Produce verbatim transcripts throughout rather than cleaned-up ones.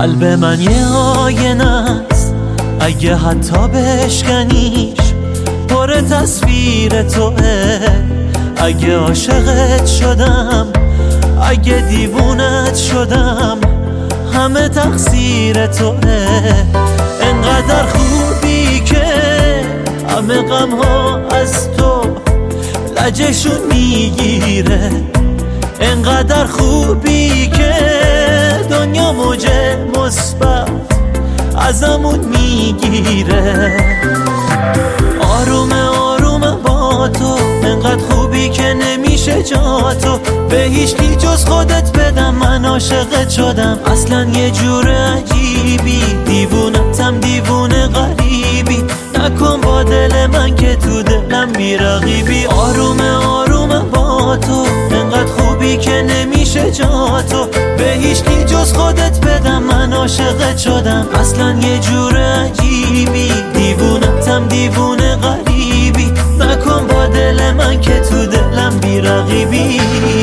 قلب من یه آینه است، اگه حتی بشکنیش پر تصویر توه. اگه عاشقت شدم، اگه دیوونت شدم، همه تقصیر توه. انقدر خوبی که همه غم ها از تو لجشون میگیره. انقدر خوبی که دنیا موج مثبت ازمون میگیره. آرومه آرومه با تو، انقدر خوبی که نمیشه جا تو به هیچکی جز خودت بدم. من عاشقت شدم اصلا یه جور عجیبی، دیوونتم دیوونه غریبی. نکن با دل من که تو دلم بیرقیبی. آرومه آرومه با تو، انقدر خوبی که نمیشه جا تو به هیچکی جز خودت بدم. من عاشقت شدم اصلا یه جور عجیبی، دیوونتم دیوونه غریبی. نکن با دل من که تو دلم بیرقیبی.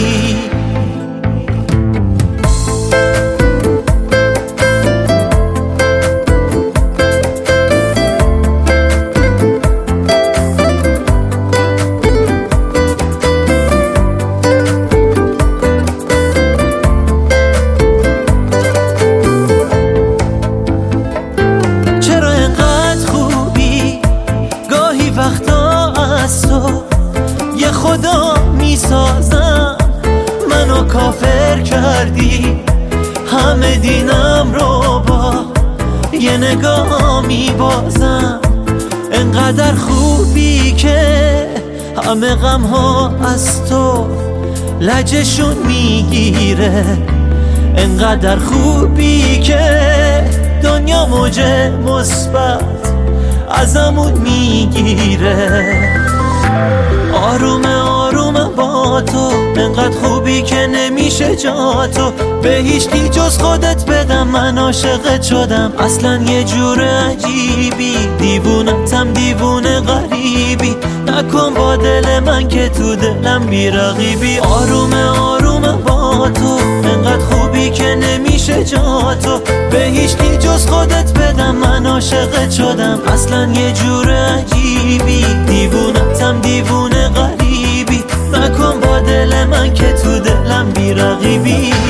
یه خدا میسازم منو کافر کردی، همه دینم رو با یه نگاه میبازم. انقدر خوبی که همه غم ها از تو لجشون میگیره. انقدر خوبی که دنیا موج مثبت ازمون میگیره. آرومه آرومه با تو، انقدر خوبی که نمیشه جا تو به هیچکی جز خودت بدم. من عاشقت شدم اصلا یه جور عجیبی، دیوونتم دیوونه غریبی. نکن با دل من که تو دلم بیرقیبی. آرومه آرومه با تو، انقدر خوبی که نمیشه جا تو به هیچکی جز خودت بدم. من عاشقت شدم اصلا یه جور عجیبی، دیوونتم دیوونه غریبی. نکن با دل من که تو دلم بیرقیبی.